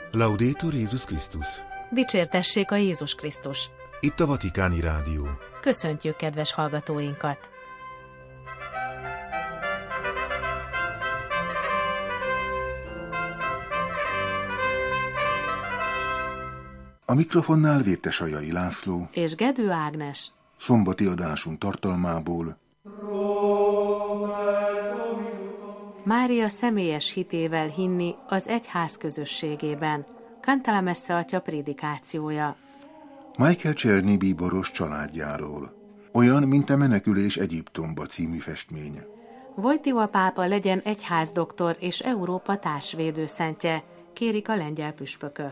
Laudetur Jézus Krisztus! Dicsértessék a Jézus Krisztus! Itt a Vatikáni Rádió. Köszöntjük kedves hallgatóinkat! A mikrofonnál Vértesajai László és Gedő Ágnes. Szombati adásunk tartalmából Mária személyes hitével hinni az egyház közösségében. Cantala Messe atya prédikációja. Michael Czerny bíboros családjáról. Olyan, mint a Menekülés Egyiptomba című festmény. Wojtyła pápa legyen egyházdoktor és Európa társvédőszentje, kérik a lengyel püspökök.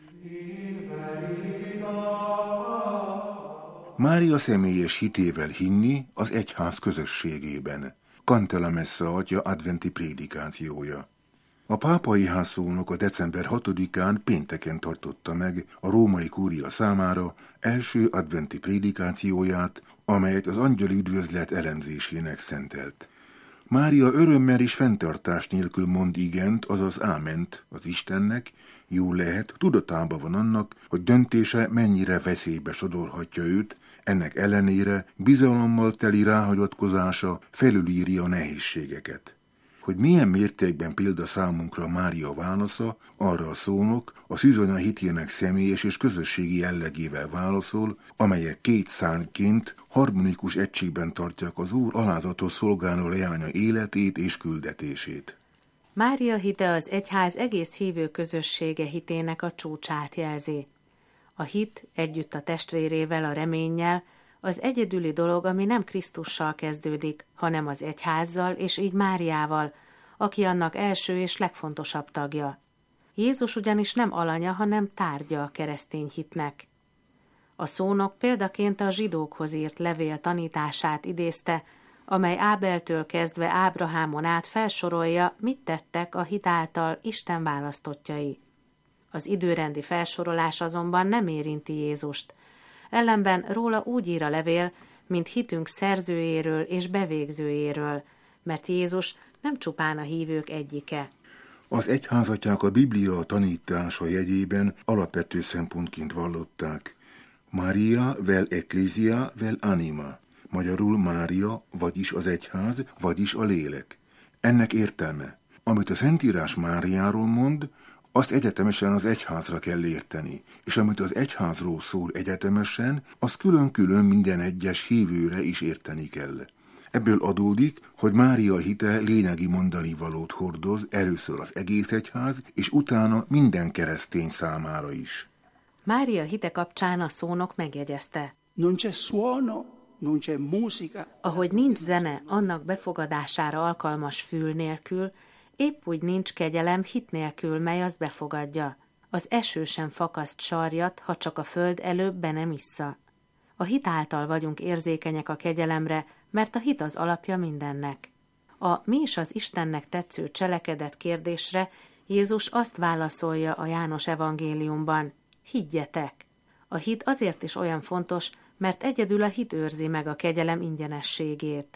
Mária személyes hitével hinni az egyház közösségében. Cantala Messe atya adventi prédikációja. A pápai házszónok a december 6-án pénteken tartotta meg a római kúria számára első adventi prédikációját, amelyet az angyali üdvözlet elemzésének szentelt. Mária örömmel és fenntartás nélkül mond igent, azaz áment az Istennek, jól lehet, tudatában van annak, hogy döntése mennyire veszélybe sodorhatja őt, ennek ellenére bizalommal teli ráhagyatkozása felülírja a nehézségeket. Hogy milyen mértékben példa számunkra Mária válasza, arra a szónok a szűzanya hitének személyes és közösségi jellegével válaszol, amelyek két szárnyként harmonikus egységben tartják az Úr alázatos szolgáló leánya életét és küldetését. Mária hite az egyház egész hívő közössége hitének a csúcsát jelzi. A hit együtt a testvérével, a reménnyel az egyedüli dolog, ami nem Krisztussal kezdődik, hanem az egyházzal és így Máriával, aki annak első és legfontosabb tagja. Jézus ugyanis nem alanya, hanem tárgya a keresztény hitnek. A szónok példaként a zsidókhoz írt levél tanítását idézte, amely Ábeltől kezdve Ábrahámon át felsorolja, mit tettek a hit által Isten választottjai. Az időrendi felsorolás azonban nem érinti Jézust, ellenben róla úgy ír a levél, mint hitünk szerzőjéről és bevégzőjéről, mert Jézus nem csupán a hívők egyike. Az egyházatják a Biblia tanítása jegyében alapvető szempontként vallották. Maria vel ecclesia vel anima, magyarul Mária, vagyis az egyház, vagyis a lélek. Ennek értelme, amit a Szentírás Máriáról mond, azt egyetemesen az egyházra kell érteni, és amit az egyházról szól egyetemesen, az külön-külön minden egyes hívőre is érteni kell. Ebből adódik, hogy Mária hite lényegi mondanivalót hordoz először az egész egyház, és utána minden keresztény számára is. Mária hite kapcsán a szónok megjegyezte. Non c'è suono, non c'è musica. Ahogy nincs zene annak befogadására alkalmas fül nélkül, épp úgy nincs kegyelem hit nélkül, mely azt befogadja. Az eső sem fakaszt sarjat, ha csak a föld előbb be nem issza. A hit által vagyunk érzékenyek a kegyelemre, mert a hit az alapja mindennek. A mi is az Istennek tetsző cselekedet kérdésre Jézus azt válaszolja a János evangéliumban: higgyetek! A hit azért is olyan fontos, mert egyedül a hit őrzi meg a kegyelem ingyenességét.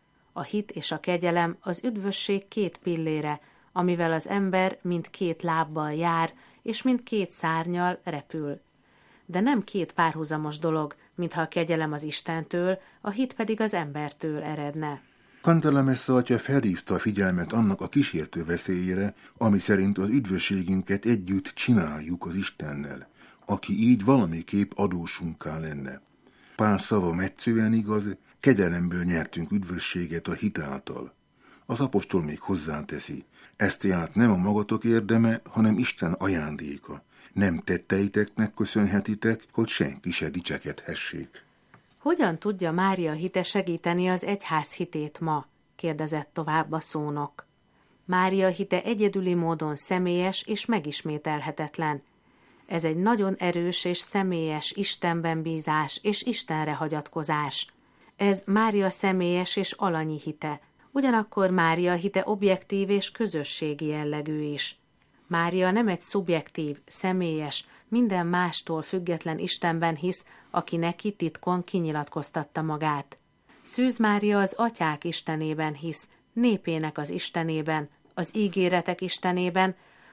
A hit és a kegyelem az üdvösség két pillére, amivel az ember mind két lábbal jár, és mind két szárnnyal repül. De nem két párhuzamos dolog, mintha a kegyelem az Istentől, a hit pedig az embertől eredne. Cantala Messe atya felhívta a figyelmet annak a kísértő veszélyére, ami szerint az üdvösségünket együtt csináljuk az Istennel, aki így valamiképp adósunká lenne. Pál szava metszően igaz, kegyelemből nyertünk üdvösséget a hit által. Az apostol még hozzáteszi, ezt tehát nem a magatok érdeme, hanem Isten ajándéka. Nem tetteiteknek köszönhetitek, hogy senki se dicsekedhessék. Hogyan tudja Mária hite segíteni az egyház hitét ma? Kérdezett tovább a szónok. Mária hite egyedüli módon személyes és megismételhetetlen. Ez egy nagyon erős és személyes Istenben bízás és Istenre hagyatkozás. Ez Mária személyes és alanyi hite. Ugyanakkor Mária hite objektív és közösségi jellegű is. Mária nem egy szubjektív, személyes, minden mástól független Istenben hisz, aki neki titkon kinyilatkoztatta magát. Szűz Mária az atyák Istenében hisz, népének az Istenében, az ígéretek Istenében,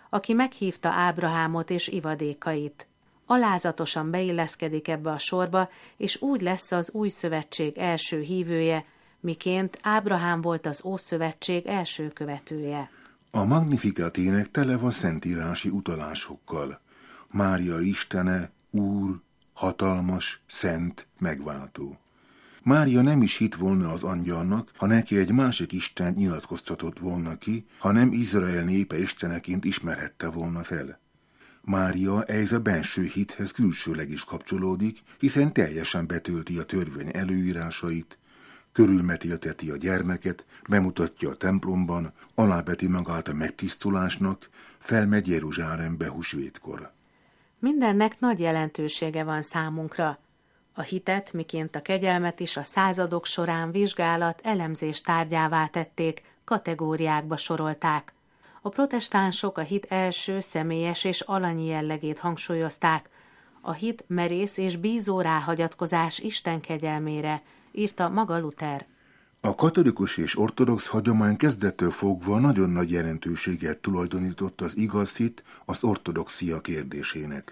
aki meghívta Ábrahámot és ivadékait. Alázatosan beilleszkedik ebbe a sorba, és úgy lesz az új szövetség első hívője, miként Ábrahám volt az Ószövetség első követője. A Magnificat ének tele van szentírási utalásokkal. Mária istene, Úr, hatalmas, szent, megváltó. Mária nem is hitt volna az angyalnak, ha neki egy másik isten nyilatkoztatott volna ki, ha nem Izrael népe isteneként ismerhette volna fel. Mária ehhez a benső hithez külsőleg is kapcsolódik, hiszen teljesen betölti a törvény előírásait, körülmetélteti a gyermeket, bemutatja a templomban, alábeti magát a megtisztulásnak, felmegy Jeruzsálembe húsvétkor. Mindennek nagy jelentősége van számunkra. A hitet, miként a kegyelmet is a századok során vizsgálat, elemzés tárgyává tették, kategóriákba sorolták. A protestánsok a hit első, személyes és alanyi jellegét hangsúlyozták. A hit merész és bízó ráhagyatkozás Isten kegyelmére, írta maga Luther. A katolikus és ortodox hagyomány kezdettől fogva nagyon nagy jelentőséget tulajdonított az igaz hit, az ortodoxia kérdésének.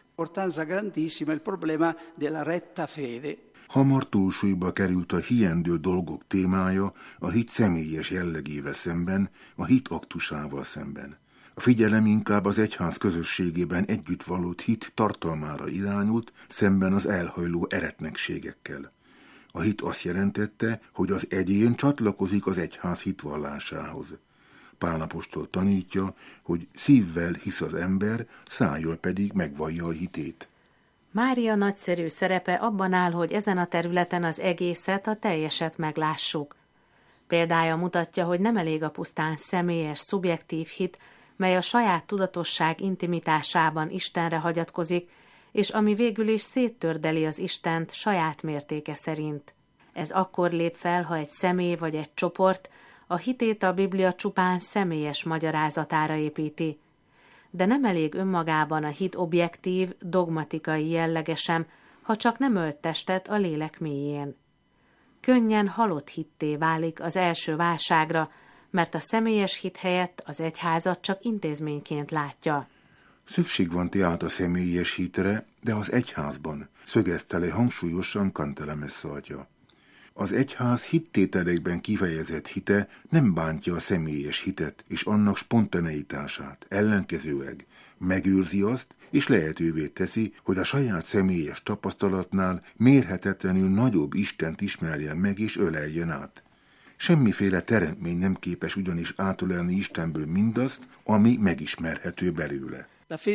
Hamar túlsúlyba került a hiendő dolgok témája a hit személyes jellegével szemben, a hit aktusával szemben. A figyelem inkább az egyház közösségében együtt vallott hit tartalmára irányult, szemben az elhajló eretnekségekkel. A hit azt jelentette, hogy az egyén csatlakozik az egyház hitvallásához. Pál apostol tanítja, hogy szívvel hisz az ember, szájjal pedig megvallja a hitét. Mária nagyszerű szerepe abban áll, hogy ezen a területen az egészet, a teljeset meglássuk. Példája mutatja, hogy nem elég a pusztán személyes, szubjektív hit, mely a saját tudatosság intimitásában Istenre hagyatkozik, és ami végül is széttördeli az Istent saját mértéke szerint. Ez akkor lép fel, ha egy személy vagy egy csoport a hitét a Biblia csupán személyes magyarázatára építi. De nem elég önmagában a hit objektív, dogmatikai jellege sem, ha csak nem ölt testet a lélek mélyén. Könnyen halott hitté válik az első válságra, mert a személyes hit helyett az egyházat csak intézményként látja. Szükség van tehát a személyes hitre, de az egyházban, szögezte le hangsúlyosan Cantalamessa atya. Az egyház hittételekben kifejezett hite nem bántja a személyes hitet és annak spontaneitását, ellenkezőleg megőrzi azt, és lehetővé teszi, hogy a saját személyes tapasztalatnál mérhetetlenül nagyobb Istent ismerjen meg és öleljen át. Semmiféle teremtmény nem képes ugyanis átölelni Istenből mindazt, ami megismerhető belőle.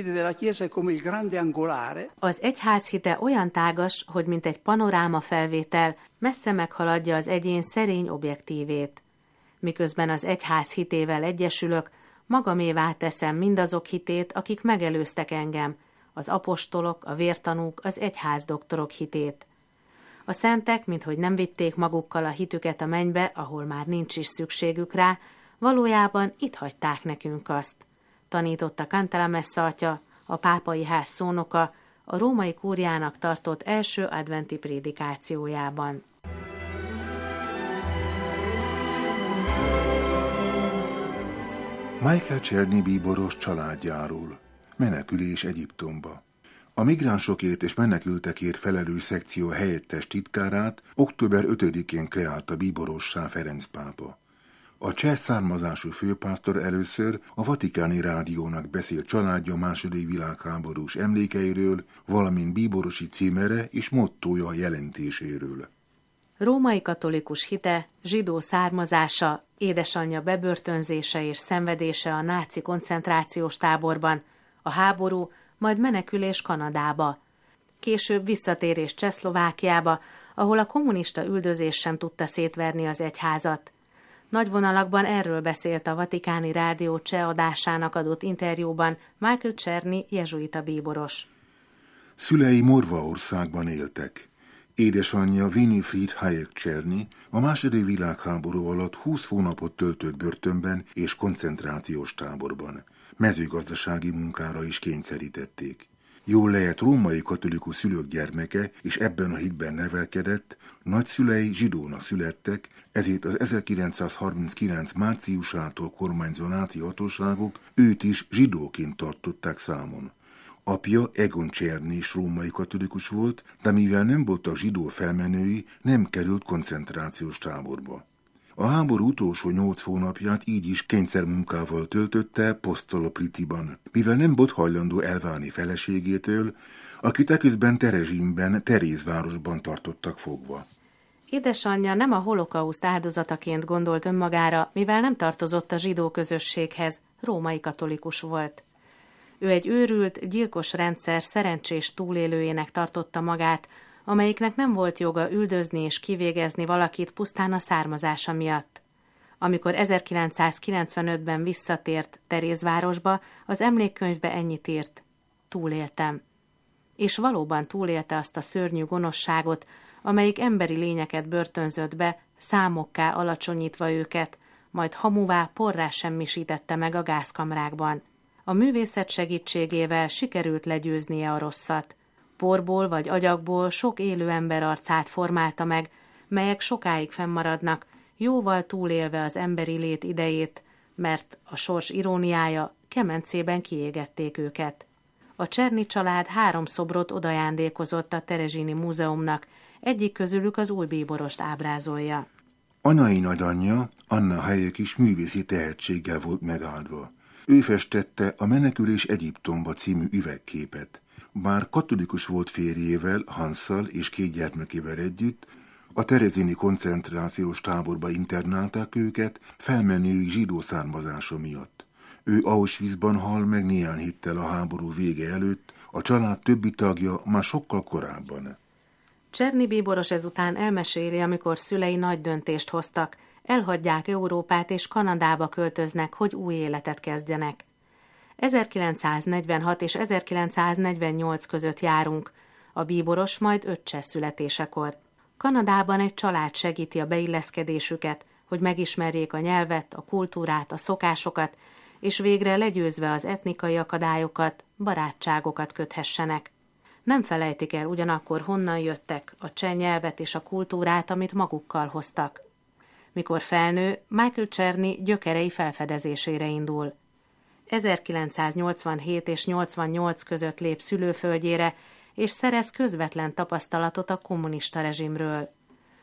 Az egyház hite olyan tágas, hogy mint egy panoráma felvétel, messze meghaladja az egyén szerény objektívét. Miközben az egyház hitével egyesülök, magamévá teszem mindazok hitét, akik megelőztek engem, az apostolok, a vértanúk, az egyház doktorok hitét. A szentek, minthogy nem vitték magukkal a hitüket a mennybe, ahol már nincs is szükségük rá, valójában itt hagyták nekünk azt. Tanította Cantalamessa atya, a pápai ház szónoka, a római kúriának tartott első adventi prédikációjában. Michael Czerny bíboros családjáról. Menekülés Egyiptomba. A migránsokért és menekültekért felelős szekció helyettes titkárát október 5-én kreálta bíborossá Ferenc pápa. A cseh származású főpásztor először a Vatikáni Rádiónak beszélt családja második világháborús emlékeiről, valamint bíborosi címere és mottója jelentéséről. Római katolikus hite, zsidó származása, édesanyja bebörtönzése és szenvedése a náci koncentrációs táborban, a háború, majd menekülés Kanadába. Később visszatérés Csehszlovákiába, ahol a kommunista üldözés sem tudta szétverni az egyházat. Nagy vonalakban erről beszélt a Vatikáni Rádió cseh adásának adott interjúban Michael Czerny jezsuita bíboros. Szülei Morvaországban éltek. Édesanyja Winifred Hayek Czerny a második világháború alatt 20 hónapot töltött börtönben és koncentrációs táborban. Mezőgazdasági munkára is kényszerítették. Jól lehet római katolikus szülők gyermeke, és ebben a hitben nevelkedett, nagyszülei zsidónak születtek, ezért az 1939 márciusától kormányzó náci hatóságok őt is zsidóként tartották számon. Apja Egon Czerny is római katolikus volt, de mivel nem voltak zsidó felmenői, nem került koncentrációs táborba. A háború utolsó 8 hónapját így is kényszermunkával töltötte Postolopritiban, mivel nem volt hajlandó elválni feleségétől, akit eközben Terezsinben, Terézvárosban tartottak fogva. Édesanyja nem a holokauszt áldozataként gondolt önmagára, mivel nem tartozott a zsidó közösséghez, római katolikus volt. Ő egy őrült, gyilkos rendszer szerencsés túlélőjének tartotta magát, amelyiknek nem volt joga üldözni és kivégezni valakit pusztán a származása miatt. Amikor 1995-ben visszatért Terézvárosba, az emlékkönyvbe ennyit írt: túléltem. És valóban túlélte azt a szörnyű gonoszságot, amelyik emberi lényeket börtönzött be, számokká alacsonyítva őket, majd hamuvá, porrá semmisítette meg a gázkamrákban. A művészet segítségével sikerült legyőznie a rosszat. Porból vagy agyagból sok élő ember arcát formálta meg, melyek sokáig fennmaradnak, jóval túlélve az emberi lét idejét, mert a sors iróniája, kemencében kiégették őket. A Czerny család 3 szobrot odajándékozott a Terezsini Múzeumnak, egyik közülük az új bíborost ábrázolja. Anyai nagyanyja, Anna Hayek is művészi tehetséggel volt megáldva. Ő festette a Menekülés Egyiptomba című üvegképet. Bár katolikus volt férjével, Hansszal és 2 gyermekével együtt, a terezini koncentrációs táborba internálták őket felmenői zsidó származása miatt. Ő Auschwitzban hal meg néhány héttel a háború vége előtt, a család többi tagja már sokkal korábban. Czerny bíboros ezután elmeséli, amikor szülei nagy döntést hoztak, elhagyják Európát és Kanadába költöznek, hogy új életet kezdjenek. 1946 és 1948 között járunk, a bíboros majd öccse születésekor. Kanadában egy család segíti a beilleszkedésüket, hogy megismerjék a nyelvet, a kultúrát, a szokásokat, és végre legyőzve az etnikai akadályokat, barátságokat köthessenek. Nem felejtik el ugyanakkor, honnan jöttek, a cseh nyelvet és a kultúrát, amit magukkal hoztak. Mikor felnő, Michael Czerny gyökerei felfedezésére indul. 1987 és 88 között lép szülőföldjére, és szerez közvetlen tapasztalatot a kommunista rezsimről.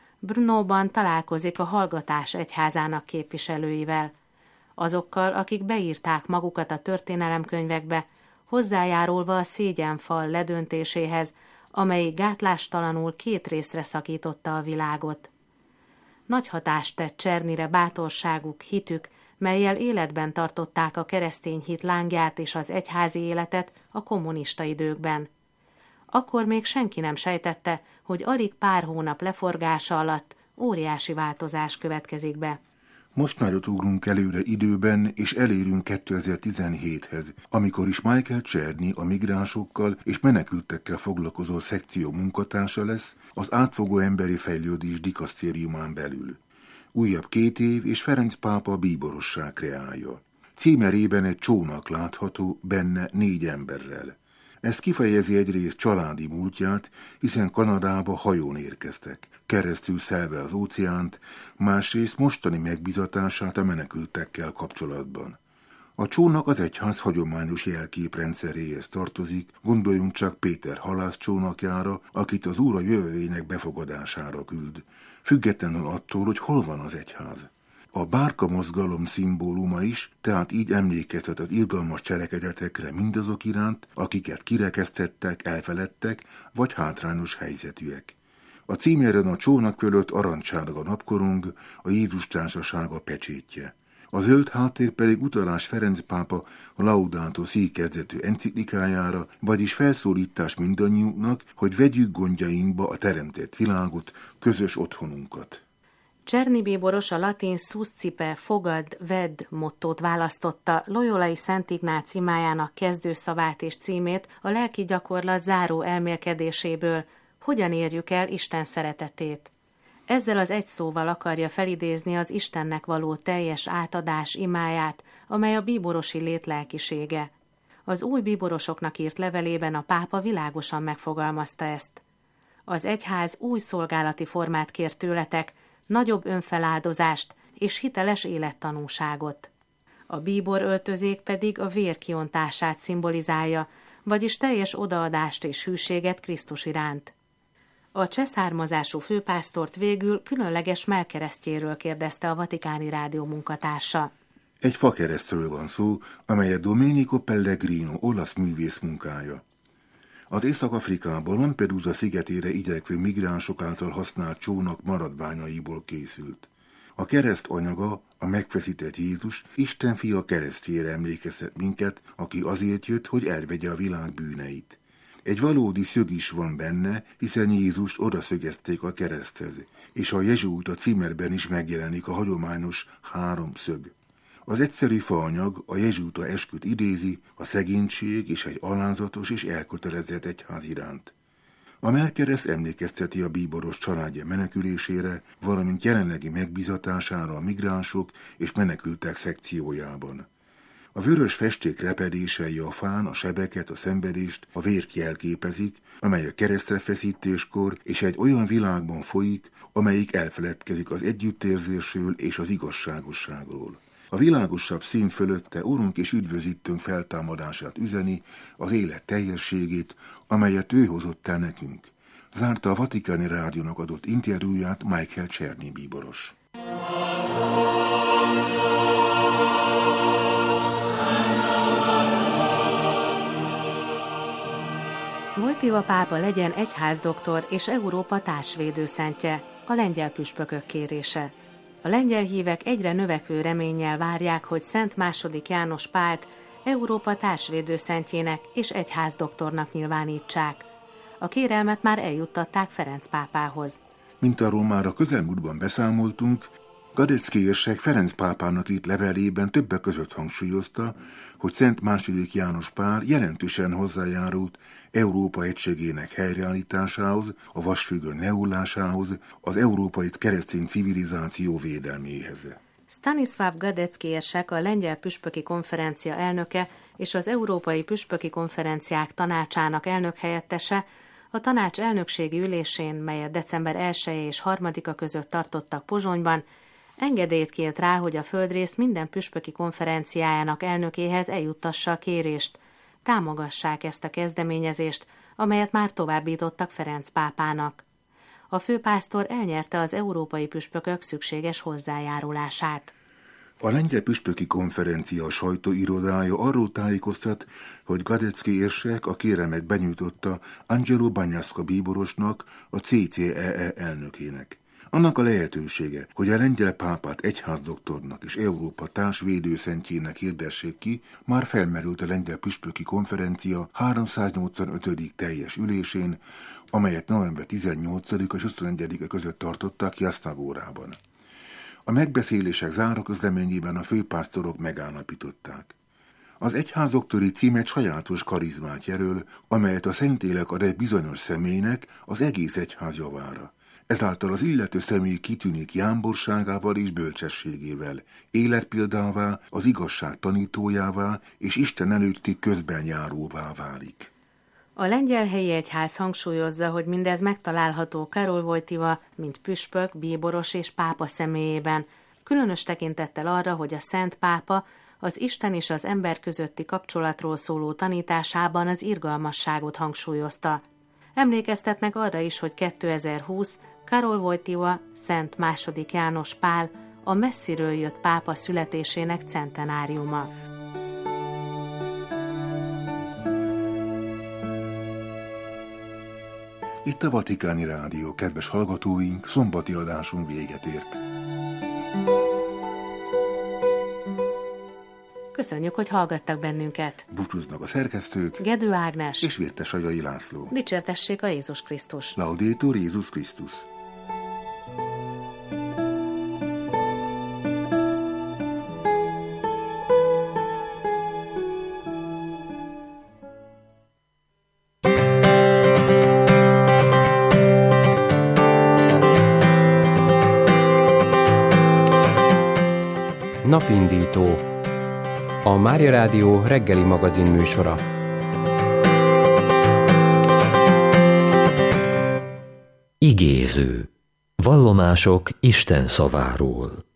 Brnóban találkozik a Hallgatás egyházának képviselőivel, azokkal, akik beírták magukat a történelemkönyvekbe, hozzájárulva a szégyenfal ledöntéséhez, amely gátlástalanul 2 részre szakította a világot. Nagy hatást tett Czernyre bátorságuk, hitük, mellyel életben tartották a keresztény hit lángját és az egyházi életet a kommunista időkben. Akkor még senki nem sejtette, hogy alig pár hónap leforgása alatt óriási változás következik be. Most nagyot ugrunk előre időben, és elérünk 2017-hez, amikor is Michael Czerny a migránsokkal és menekültekkel foglalkozó szekció munkatársa lesz az átfogó emberi fejlődés dikasztériumán belül. Újabb 2 év, és Ferenc pápa bíborossá kreálja. Címerében egy csónak látható, benne 4 emberrel. Ez kifejezi egyrészt családi múltját, hiszen Kanadába hajón érkeztek, keresztül szelve az óceánt, másrészt mostani megbizatását a menekültekkel kapcsolatban. A csónak az egyház hagyományos jelképrendszeréhez tartozik, gondoljunk csak Péter halász csónakjára, akit az Úr a jövőjének befogadására küld, függetlenül attól, hogy hol van az egyház. A bárka mozgalom szimbóluma is, tehát így emlékeztet az irgalmas cselekedetekre mindazok iránt, akiket kirekesztettek, elfeledtek, vagy hátrányos helyzetűek. A címeren a csónak fölött arancsárga napkorong, a Jézus társasága pecsétje. A zöld háttér pedig utalás Ferenc pápa a Laudato Si kezdetű enciklikájára, vagyis felszólítás mindannyiunknak, hogy vegyük gondjainkba a teremtett világot, közös otthonunkat. Czerny bíboros a latin suscipe, fogad, vedd mottót választotta, Loyolai Szent Ignác imájának kezdőszavát és címét a lelki gyakorlat záró elmélkedéséből, hogyan érjük el Isten szeretetét. Ezzel az egy szóval akarja felidézni az Istennek való teljes átadás imáját, amely a bíborosi lét lelkisége. Az új bíborosoknak írt levelében a pápa világosan megfogalmazta ezt. Az egyház új szolgálati formát kér tőletek, nagyobb önfeláldozást és hiteles élettanúságot. A bíboröltözék pedig a vér kiontását szimbolizálja, vagyis teljes odaadást és hűséget Krisztus iránt. A cseh származású főpásztort végül különleges mellkeresztjéről kérdezte a Vatikáni Rádió munkatársa. Egy fakeresztről van szó, amelyet Domenico Pellegrino olasz művész munkája. Az Észak-Afrikából Lampedusa szigetére igyekvő migránsok által használt csónak maradványaiból készült. A kereszt anyaga, a megfeszített Jézus, Isten fia keresztjére emlékeztet minket, aki azért jött, hogy elvegye a világ bűneit. Egy valódi szög is van benne, hiszen Jézust odaszögezték a kereszthez, és a jezsuita címerben is megjelenik a hagyományos 3 szög. Az egyszerű faanyag a jezsuita esküt idézi, a szegénység és egy alázatos és elkötelezett egyház iránt. A mellkereszt emlékezteti a bíboros családja menekülésére, valamint jelenlegi megbízatására a migránsok és menekültek szekciójában. A vörös festék repedései a fán a sebeket, a szenvedést, a vért jelképezik, amely a keresztre feszítéskor és egy olyan világban folyik, amelyik elfeledkezik az együttérzésről és az igazságosságról. A világosabb szín fölötte Urunk és üdvözítőnk feltámadását üzeni, az élet teljességét, amelyet ő hozott el nekünk. Zárta a Vatikáni Rádiónak adott interjúját Michael Czerny bíboros. Wojtyła pápa legyen egyházdoktor és Európa társvédőszentje, a lengyel püspökök kérése. A lengyel hívek egyre növekvő reménnyel várják, hogy Szent II. János Pált Európa társvédőszentjének és egyházdoktornak nyilvánítsák. A kérelmet már eljuttatták Ferenc pápához. Mint arról már a közelmúltban beszámoltunk, Gadecki érsek Ferenc pápának írt levelében többek között hangsúlyozta, hogy Szent II. János Pál jelentősen hozzájárult Európa egységének helyreállításához, a vasfüggöny leullásához, az európai keresztény civilizáció védelméhez. Stanisław Gadecki érsek, a lengyel püspöki konferencia elnöke és az Európai Püspöki Konferenciák Tanácsának elnökhelyettese a tanács elnökségi ülésén, melyet december 1 és 3-a között tartottak Pozsonyban, engedélyt kért rá, hogy a földrész minden püspöki konferenciájának elnökéhez eljuttassa a kérést. Támogassák ezt a kezdeményezést, amelyet már továbbítottak Ferenc pápának. A főpásztor elnyerte az európai püspökök szükséges hozzájárulását. A lengyel püspöki konferencia sajtóirodája arról tájékoztat, hogy Gadecki érsek a kérelmet benyújtotta Angelo Bagnasca bíborosnak, a CCEE elnökének. Annak a lehetősége, hogy a lengyel pápát egyházdoktornak és Európa társvédőszentjének hirdessék ki, már felmerült a lengyel püspöki konferencia 385. teljes ülésén, amelyet november 18. és 21. között tartottak Jasnagórában. A megbeszélések záróközleményében a főpásztorok megállapították. Az egyházdoktori cím egy sajátos karizmát jelöl, amelyet a Szentlélek ad egy bizonyos személynek az egész egyház javára. Ezáltal az illető személy kitűnik jámborságával és bölcsességével, életpéldává, az igazság tanítójává és Isten előtti közbenjáróvá válik. A lengyel helyi egyház hangsúlyozza, hogy mindez megtalálható Karol Wojtyła, mint püspök, bíboros és pápa személyében, különös tekintettel arra, hogy a Szent Pápa az Isten és az ember közötti kapcsolatról szóló tanításában az irgalmasságot hangsúlyozta. Emlékeztetnek arra is, hogy 2020 Karol Wojtyła, Szent II. János Pál, a messziről jött pápa születésének centenáriuma. Itt a Vatikáni Rádió, kedves hallgatóink, szombati adásunk véget ért. Köszönjük, hogy hallgattak bennünket. Búcsúznak a szerkesztők, Gedő Ágnes és Virtes Agyai László. Dicsértessék a Jézus Krisztus. Laudetur Jézus Krisztus. Napindító. A Mária Rádió reggeli magazin műsora. Igéző. Vallomások Isten szaváról.